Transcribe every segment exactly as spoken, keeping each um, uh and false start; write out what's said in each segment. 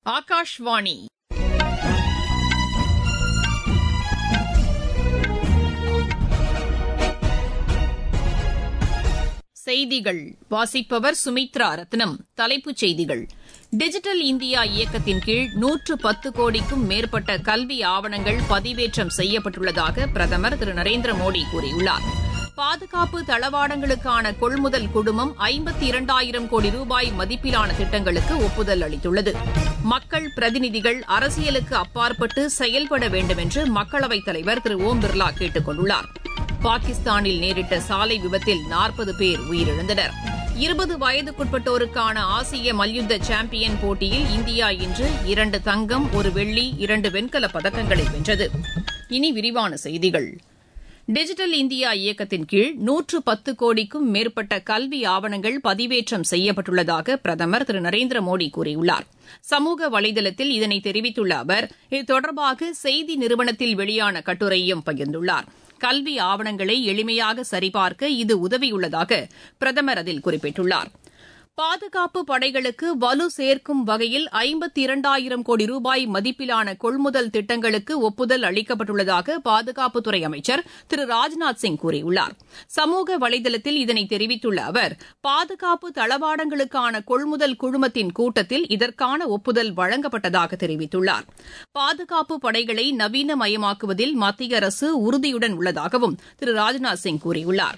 ஆகாஷ்வாணி செய்திகள் வாசிப்பவர் சுமித்ரா ரத்னம். தலைப்புச் செய்திகள்: டிஜிட்டல் இந்தியா இயக்கத்தின் கீழ் நூற்று பத்து கோடிக்கும் மேற்பட்ட கல்வி ஆவணங்கள் பதிவேற்றம் செய்யப்பட்டுள்ளதாக பிரதமர் திரு நரேந்திர மோடி கூறியுள்ளார். பாதுகாப்பு தளவாடங்களுக்கான கொள்முதல் குழுமம் ஐம்பத்தி இரண்டாயிரம் கோடி ரூபாய் மதிப்பிலான திட்டங்களுக்கு ஒப்புதல் அளித்துள்ளது. மக்கள் பிரதிநிதிகள் அரசியலுக்கு அப்பாற்பட்டு செயல்பட வேண்டும் என்று மக்களவைத் தலைவர் திரு ஓம் பிர்லா கேட்டுக் கொண்டுள்ளார். பாகிஸ்தானில் நேரிட்ட சாலை விபத்தில் நாற்பது பேர் உயிரிழந்தனர். இருபது வயதுக்குட்பட்டோருக்கான ஆசிய மல்யுத்த சாம்பியன் போட்டியில் இந்தியா இன்று இரண்டு தங்கம், ஒரு வெள்ளி, இரண்டு வெண்கலப் பதக்கங்களை வென்றது. இனி விரிவான செய்திகள். டிஜிட்டல் இந்தியா இயக்கத்தின் கீழ் நூற்று பத்து கோடிக்கும் மேற்பட்ட கல்வி ஆவணங்கள் பதிவேற்றம் செய்யப்பட்டுள்ளதாக பிரதமர் திரு நரேந்திர மோடி கூறியுள்ளார். சமூக வலைதளத்தில் இதனை தெரிவித்துள்ள அவர், இது தொடர்பாக செய்தி நிறுவனத்தில் வெளியான கட்டுரையையும் பகிர்ந்துள்ளார். கல்வி ஆவணங்களை எளிமையாக சரிபார்க்க இது உதவியுள்ளதாக பிரதமர் அதில் குறிப்பிட்டுள்ளார். பாதுகாப்பு படைகளுக்கு வலு சேர்க்கும் வகையில் ஐம்பத்தி இரண்டாயிரம் கோடி ரூபாய் மதிப்பிலான கொள்முதல் திட்டங்களுக்கு ஒப்புதல் அளிக்கப்பட்டுள்ளதாக பாதுகாப்புத்துறை அமைச்சர் திரு ராஜ்நாத் சிங் கூறியுள்ளார். சமூக வலைதளத்தில் இதனை தெரிவித்துள்ள அவர், பாதுகாப்பு தளவாடங்களுக்கான கொள்முதல் குழுமத்தின் கூட்டத்தில் இதற்கான ஒப்புதல் வழங்கப்பட்டதாக தெரிவித்துள்ளார். பாதுகாப்பு படைகளை நவீனமயமாக்குவதில் மத்திய அரசு உறுதியுடன் உள்ளதாகவும் திரு ராஜ்நாத் சிங் கூறியுள்ளார்.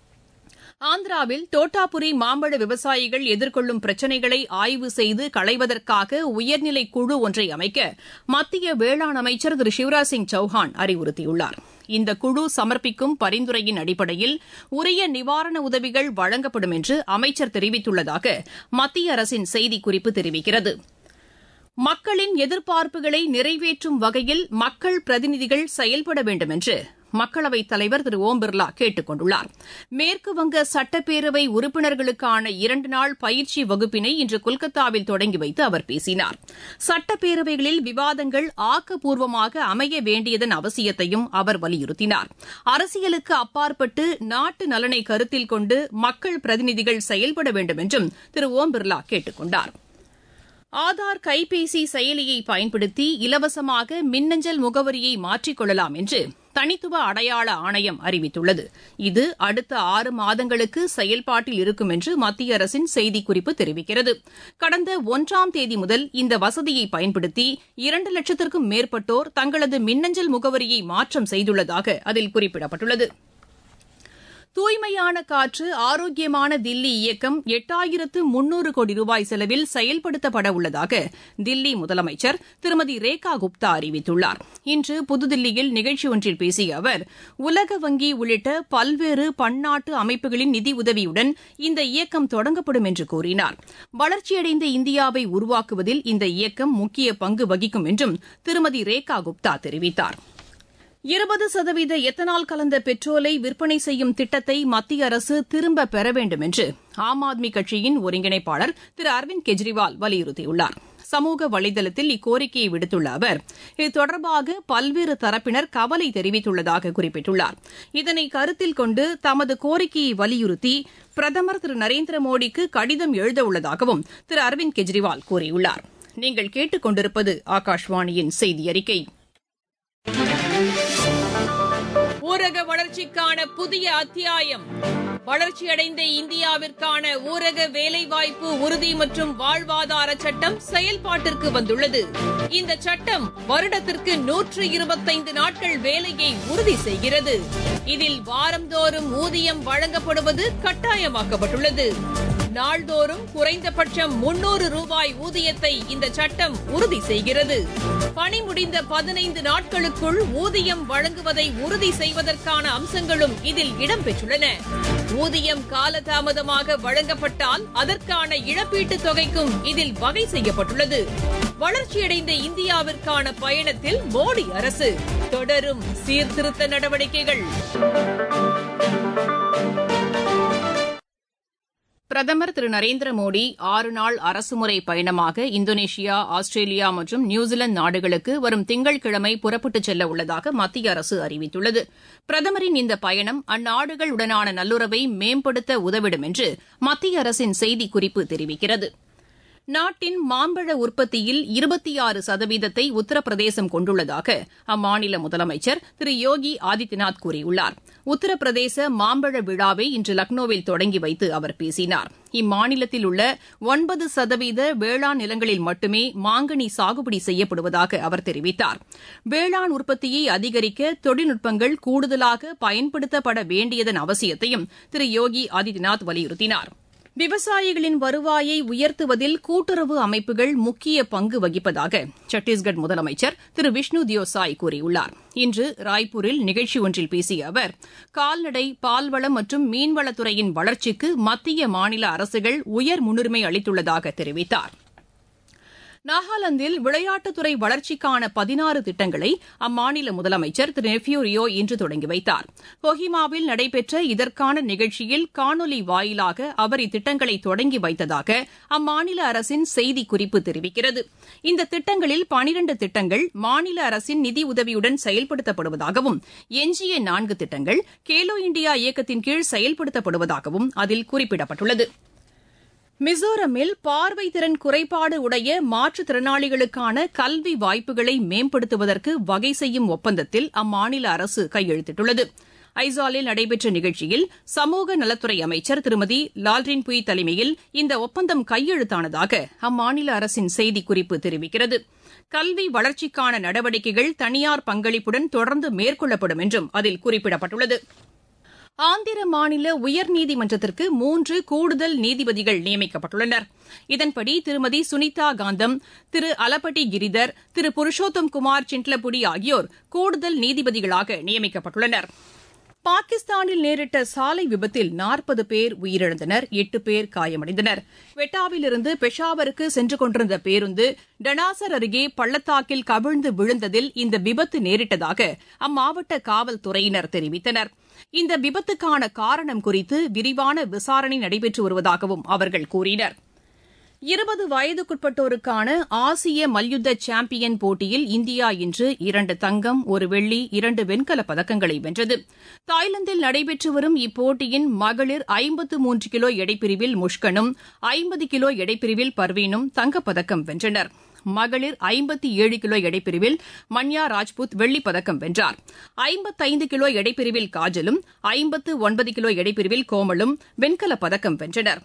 ஆந்திராவில் தோட்டாபுரி மாம்பழ விவசாயிகள் எதிர்கொள்ளும் பிரச்சினைகளை ஆய்வு செய்து களைவதற்காக உயர்நிலை குழு ஒன்றை அமைக்க மத்திய வேளாண் அமைச்சர் திரு சிவராஜ் சிங் சௌஹான் அறிவுறுத்தியுள்ளார். இந்த குழு சமர்ப்பிக்கும் பரிந்துரையின் அடிப்படையில் உரிய நிவாரண உதவிகள் வழங்கப்படும் என்று அமைச்சர் தெரிவித்துள்ளதாக மத்திய அரசின் செய்திக்குறிப்பு தெரிவிக்கிறது. மக்களின் எதிர்பார்ப்புகளை நிறைவேற்றும் வகையில் மக்கள் பிரதிநிதிகள் செயல்பட வேண்டும் என்று மக்களவைத் தலைவர் திரு ஓம் பிர்லா கேட்டுக் கொண்டுள்ளார். மேற்குவங்க சட்டப்பேரவை உறுப்பினர்களுக்கான இரண்டு நாள் பயிற்சி வகுப்பினை இன்று கொல்கத்தாவில் தொடங்கி வைத்து அவர் பேசினார். சட்டப்பேரவைகளில் விவாதங்கள் ஆக்கப்பூர்வமாக அமைய வேண்டியதன் அவசியத்தையும் அவர் வலியுறுத்தினார். அரசியலுக்கு அப்பாற்பட்டு நாட்டு நலனை கருத்தில் கொண்டு மக்கள் பிரதிநிதிகள் செயல்பட வேண்டும் என்றும் திரு ஓம் பிர்லா கேட்டுக் கொண்டார். ஆதார் கைபேசி செயலியை பயன்படுத்தி இலவசமாக மின்னஞ்சல் முகவரியை மாற்றிக் கொள்ளலாம் என்று தனித்துவ அடையாள ஆணையம் அறிவித்துள்ளது. இது அடுத்த ஆறு மாதங்களுக்கு செயல்பாட்டில் இருக்கும் என்று மத்திய அரசின் செய்திக்குறிப்பு தெரிவிக்கிறது. கடந்த ஒன்றாம் தேதி முதல் இந்த வசதியை பயன்படுத்தி இரண்டு லட்சத்திற்கும் மேற்பட்டோர் தங்களது மின்னஞ்சல் முகவரியை மாற்றம் செய்துள்ளதாக அதில் குறிப்பிடப்பட்டுள்ளது. தூய்மையான காற்று ஆரோக்கியமான தில்லி இயக்கம் எட்டாயிரத்து முன்னூறு கோடி ரூபாய் செலவில் செயல்படுத்தப்பட உள்ளதாக தில்லி முதலமைச்சர் திருமதி ரேகா குப்தா அறிவித்துள்ளார். இன்று புதுதில்லியில் நிகழ்ச்சி ஒன்றில் பேசிய அவர், உலக வங்கி உள்ளிட்ட பல்வேறு பன்னாட்டு அமைப்புகளின் நிதி உதவியுடன் இந்த இயக்கம் தொடங்கப்படும் என்று கூறினார். வளர்ச்சியடைந்த இந்தியாவை உருவாக்குவதில் இந்த இயக்கம் முக்கிய பங்கு வகிக்கும் என்றும் திருமதி ரேகா குப்தா தெரிவித்தார். இருபது சதவீத எத்தனால் கலந்த பெட்ரோலை விற்பனை செய்யும் திட்டத்தை மத்திய அரசு திரும்பப் பெற வேண்டும் என்று ஆம் ஆத்மி கட்சியின் ஒருங்கிணைப்பாளர் திரு அரவிந்த் கெஜ்ரிவால் வலியுறுத்தியுள்ளார். சமூக வலைதளத்தில் இக்கோரிக்கையை விடுத்துள்ள அவர், இது தொடர்பாக பல்வேறு தரப்பினர் கவலை தெரிவித்துள்ளதாக குறிப்பிட்டுள்ளார். இதனை கருத்தில் கொண்டு தமது கோரிக்கையை வலியுறுத்தி பிரதமர் திரு நரேந்திர மோடிக்கு கடிதம் எழுதவுள்ளதாகவும் திரு அரவிந்த் கெஜ்ரிவால் கூறியுள்ளார். நீங்கள் கேட்டுக் கொண்டிருப்பது ஆகாஷ்வாணியின் செய்தி அறிக்கை. ஊரக வளர்ச்சிக்கான புதிய அத்தியாயம். வளர்ச்சியடைந்த இந்தியாவிற்கான ஊரக வேலைவாய்ப்பு உறுதி மற்றும் வாழ்வாதார சட்டம் செயல்பாட்டிற்கு வந்துள்ளது. இந்த சட்டம் வருடத்திற்கு நூற்று இருபத்தைந்து நாட்கள் வேலையை உறுதி செய்கிறது. இதில் வாரந்தோறும் ஊதியம் வழங்கப்படுவது கட்டாயமாக்கப்பட்டுள்ளது. நாள்தோறும் குறைந்தபட்சம் முன்னூறு ரூபாய் ஊதியத்தை இந்த சட்டம் உறுதி செய்கிறது. பணி முடிந்த பதினைந்து நாட்களுக்குள் ஊதியம் வழங்குவதை உறுதி செய்வதற்கான அம்சங்களும் இதில் இடம்பெற்றுள்ளன. ஊதியம் காலதாமதமாக வழங்கப்பட்டால் அதற்கான இழப்பீட்டுத் தொகைக்கும் இதில் வகை செய்யப்பட்டுள்ளது. வளர்ச்சியடைந்த இந்தியாவிற்கான பயணத்தில் மோடி அரசு தொடரும் சீர்திருத்த நடவடிக்கைகள். பிரதமர் திரு நரேந்திர மோடி ஆறு நாள் அரசுமுறை பயணமாக இந்தோனேஷியா, ஆஸ்திரேலியா மற்றும் நியூசிலாந்து நாடுகளுக்கு வரும் திங்கட்கிழமை புறப்பட்டுச் செல்ல உள்ளதாக மத்திய அரசு அறிவித்துள்ளது. பிரதமரின் இந்த பயணம் அந்நாடுகளுடனான நல்லுறவை மேம்படுத்த உதவிடும் என்று மத்திய அரசின் செய்திக்குறிப்பு தெரிவிக்கிறது. நாட்டின் மாம்பழ உற்பத்தியில் இருபத்தி ஆறு சதவீதத்தை உத்தரப்பிரதேசம் கொண்டுள்ளதாக அம்மாநில முதலமைச்சர் திரு யோகி ஆதித்யநாத் கூறியுள்ளார். உத்தரப்பிரதேச மாம்பழ விழாவை இன்று லக்னோவில் தொடங்கி வைத்து அவர் பேசினார். இம்மாநிலத்தில் உள்ள ஒன்பது சதவீத வேளாண் நிலங்களில் மட்டுமே மாங்கனி சாகுபடி செய்யப்படுவதாக அவர் தெரிவித்தார். வேளாண் உற்பத்தியை அதிகரிக்க தொழில்நுட்பங்கள் கூடுதலாக பயன்படுத்தப்பட வேண்டியதன் அவசியத்தையும் திரு யோகி ஆதித்யநாத் வலியுறுத்தினார். விவசாயிகளின் வருவாயை உயர்த்துவதில் கூட்டுறவு அமைப்புகள் முக்கிய பங்கு வகிப்பதாக சத்தீஸ்கர் முதலமைச்சர் திரு விஷ்ணு தியோ சாய் கூறியுள்ளார். இன்று ராய்ப்பூரில் நிகழ்ச்சி ஒன்றில் பேசிய அவர், கால்நடை, பால்வளம் மற்றும் மீன்வளத்துறையின் வளர்ச்சிக்கு மத்திய மாநில அரசுகள் உயர் முன்னுரிமை அளித்துள்ளதாக தெரிவித்தார். நாகாலாந்தில் விளையாட்டுத்துறை வளர்ச்சிக்கான பதினாறு திட்டங்களை அம்மாநில முதலமைச்சர் திரு நெஃப்யூ ரியோ இன்று தொடங்கி வைத்தார். கொஹிமாவில் நடைபெற்ற இதற்கான நிகழ்ச்சியில் காணொலி வாயிலாக அவர் இத்திட்டங்களை தொடங்கி வைத்ததாக அம்மாநில அரசின் செய்திக்குறிப்பு தெரிவிக்கிறது. இந்த திட்டங்களில் பனிரண்டு திட்டங்கள் மாநில அரசின் நிதி உதவியுடன் செயல்படுத்தப்படுவதாகவும் எஞ்சிய நான்கு திட்டங்கள் கேலோ இண்டியா இயக்கத்தின் கீழ் செயல்படுத்தப்படுவதாகவும் அதில் குறிப்பிடப்பட்டுள்ளது. மிசோரமில் பார்வைத்திறன் குறைபாடு உடைய மாற்றுத்திறனாளிகளுக்கான கல்வி வாய்ப்புகளை மேம்படுத்துவதற்கு வகை செய்யும் ஒப்பந்தத்தில் அம்மாநில அரசு கையெழுத்திட்டுள்ளது. ஐசாலில் நடைபெற்ற நிகழ்ச்சியில் சமூக நலத்துறை அமைச்சர் திருமதி லால்ரின் புய் தலைமையில் இந்த ஒப்பந்தம் கையெழுத்தானதாக அம்மாநில அரசின் செய்திக்குறிப்பு தெரிவிக்கிறது. கல்வி வளர்ச்சிக்கான நடவடிக்கைகள் தனியார் பங்களிப்புடன் தொடர்ந்து மேற்கொள்ளப்படும் என்றும் அதில் குறிப்பிடப்பட்டுள்ளது. ஆந்திர மாநில உயர்நீதிமன்றத்திற்கு மூன்று கூடுதல் நீதிபதிகள் நியமிக்கப்பட்டுள்ளனர். இதன்படி திருமதி சுனிதா காந்தம், திரு அலப்பட்டி கிரிதர், திரு புருஷோத்தம் குமார் சின்ட்லபுடி ஆகியோர் கூடுதல் நீதிபதிகளாக நியமிக்கப்பட்டுள்ளனர். பாகிஸ்தானில் நேரிட்ட சாலை விபத்தில் நாற்பது பேர் உயிரிழந்தனர், எட்டு பேர் காயமடைந்தனர். குவெட்டாவிலிருந்து பெஷாவருக்கு சென்று கொண்டிருந்த பேருந்து டனாசர் அருகே பள்ளத்தாக்கில் கவிழ்ந்து விழுந்ததில் இந்த விபத்து நேரிட்டதாக அம்மாவட்ட காவல்துறையினர் தெரிவித்தனர். இந்த விபத்துக்கான காரணம் குறித்து விரிவான விசாரணை நடைபெற்று வருவதாகவும் அவர்கள் கூறினர். இருபது வயதுக்குட்பட்டோருக்கான ஆசிய மல்யுத்த சாம்பியன் போட்டியில் இந்தியா இன்று இரண்டு தங்கம், ஒரு வெள்ளி, இரண்டு வெண்கலப் பதக்கங்களை வென்றது. தாய்லாந்தில் நடைபெற்று வரும் இப்போட்டியின் மகளிர் ஐம்பத்து மூன்று கிலோ எடைப்பிரிவில் முஷ்கனும், ஐம்பது கிலோ எடைப்பிரிவில் பர்வீனும் தங்கப்பதக்கம் வென்றனர். மகளிர் ஐம்பத்தி ஏழு கிலோ எடைப்பிரிவில் மன்யா ராஜ்புத் வெள்ளிப் பதக்கம் வென்றார். ஐம்பத்தைந்து கிலோ எடைப்பிரிவில் காஜலும், ஐம்பத்து ஒன்பது கிலோ எடைப்பிரிவில் கோமலும் வெண்கலப் பதக்கம் வென்றனர்.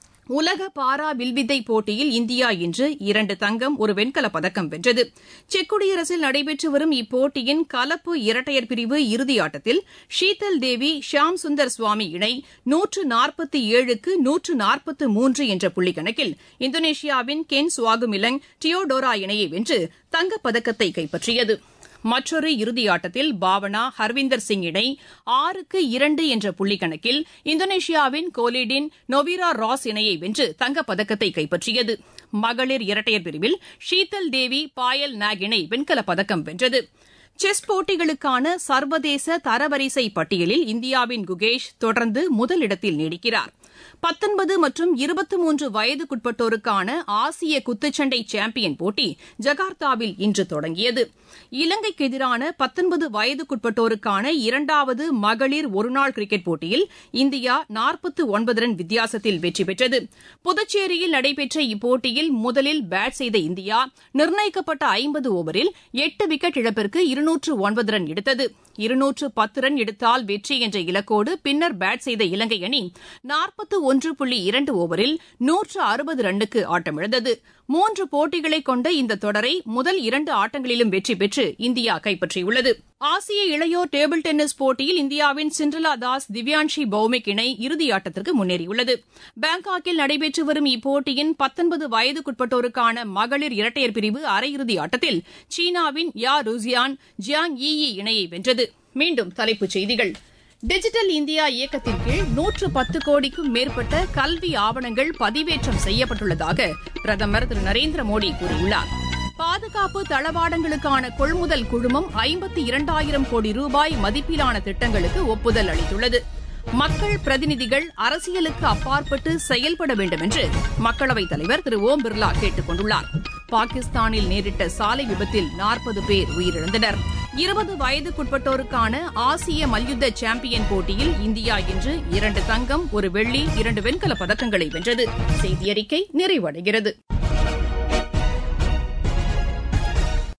உலக பாரா வில்வித்தை போட்டியில் இந்தியா இன்று இரண்டு தங்கம், ஒரு வெண்கலப் பதக்கம் வென்றது. செக் குடியரசில் நடைபெற்று வரும் இப்போட்டியின் கலப்பு இரட்டையர் பிரிவு இறுதியாட்டத்தில் ஷீதல் தேவி, ஷியாம் சுந்தர் சுவாமி இணை நூற்று நாற்பத்தி ஏழுக்கு நூற்று நாற்பத்து மூன்று என்ற புள்ளிக்கணக்கில் இந்தோனேஷியாவின் கென் சுவாகுமிலங் டியோடோரா இணையை வென்று தங்கப்பதக்கத்தை கைப்பற்றியது. மற்றொரு இறுதியாட்டத்தில் பாவனா, ஹர்விந்தர் சிங் இணை ஆறுக்கு இரண்டு என்ற புள்ளிக்கணக்கில் இந்தோனேஷியாவின் கோலிடின் நொவிரா ராஸ் இணையை வென்று தங்கப்பதக்கத்தை கைப்பற்றியது. மகளிர் இரட்டையர் பிரிவில் ஷீதல் தேவி, பாயல் நாக் இணை வெண்கலப் பதக்கம் வென்றது. செஸ் போட்டிகளுக்கான சர்வதேச தரவரிசை பட்டியலில் இந்தியாவின் குகேஷ் தொடர்ந்து முதலிடத்தில் நீடிக்கிறார். பத்தொன்பது மற்றும் இருபத்தி மூன்று வயதுக்குட்பட்டோருக்கான ஆசிய குத்துச்சண்டை சாம்பியன் போட்டி ஜகார்த்தாவில் இன்று தொடங்கியது. இலங்கைக்கு எதிரான பத்தொன்பது வயதுக்குட்பட்டோருக்கான இரண்டாவது மகளிர் ஒருநாள் கிரிக்கெட் போட்டியில் இந்தியா நாற்பத்தி ஒன்பது ரன் வித்தியாசத்தில் வெற்றி பெற்றது. புதுச்சேரியில் நடைபெற்ற இப்போட்டியில் முதலில் பேட் செய்த இந்தியா நிர்ணயிக்கப்பட்ட ஐம்பது ஓவரில் எட்டு விக்கெட் இழப்பிற்கு இருநூற்று ஒன்பது ரன் எடுத்தது. இருநூற்று பத்து ரன் எடுத்தால் வெற்றி என்ற இலக்கோடு பின்னர் பேட் செய்த இலங்கை அணி நாற்பத்தி ஒன்று புள்ளி இரண்டு ஓவரில் நூற்று அறுபது ரன்னுக்கு ஆட்டமிழந்தது. மூன்று போட்டிகளை கொண்ட இந்த தொடரை முதல் இரண்டு ஆட்டங்களிலும் வெற்றி பெற்று இந்தியா கைப்பற்றியுள்ளது. ஆசிய இளையோர் டேபிள் டென்னிஸ் போட்டியில் இந்தியாவின் சிண்ட்ரலா தாஸ், திவ்யான்ஷி பௌமிக் இணை இறுதியாட்டத்திற்கு முன்னேறியுள்ளது. பாங்காக்கில் நடைபெற்று வரும் இப்போட்டியின் பத்தொன்பது வயதுக்குட்பட்டோருக்கான மகளிர் இரட்டையர் பிரிவு அரையிறுதி ஆட்டத்தில் சீனாவின் யா ருசியான் ஜியாங் யி இணையை வென்றது. மீண்டும் தலைப்புச் செய்திகள். டிஜிட்டல் இந்தியா இயக்கத்தின் கீழ் நூற்று பத்து கோடிக்கும் மேற்பட்ட கல்வி ஆவணங்கள் பதிவேற்றம் செய்யப்பட்டுள்ளதாக பிரதமர் திரு நரேந்திர மோடி கூறியுள்ளார். பாதுகாப்பு தளவாடங்களுக்கான கொள்முதல் குழுமம் ஐம்பத்தி இரண்டாயிரம் கோடி ரூபாய் மதிப்பிலான திட்டங்களுக்கு ஒப்புதல் அளித்துள்ளது. மக்கள் பிரதிநிதிகள் அரசியலுக்கு அப்பாற்பட்டு செயல்பட வேண்டும் என்று மக்களவைத் தலைவர் திரு ஓம் பிர்லா கேட்டுக் கொண்டுள்ளார். பாகிஸ்தானில் நேரிட்ட சாலை விபத்தில் நாற்பது பேர் உயிரிழந்தனர். இருபது வயதுக்குட்பட்டோருக்கான ஆசிய மல்யுத்த சாம்பியன் போட்டியில் இந்தியா இன்று இரண்டு தங்கம், ஒரு வெள்ளி, இரண்டு வெண்கலப் பதக்கங்களை வென்றது. செய்தியறிக்கை நிறைவடைகிறது.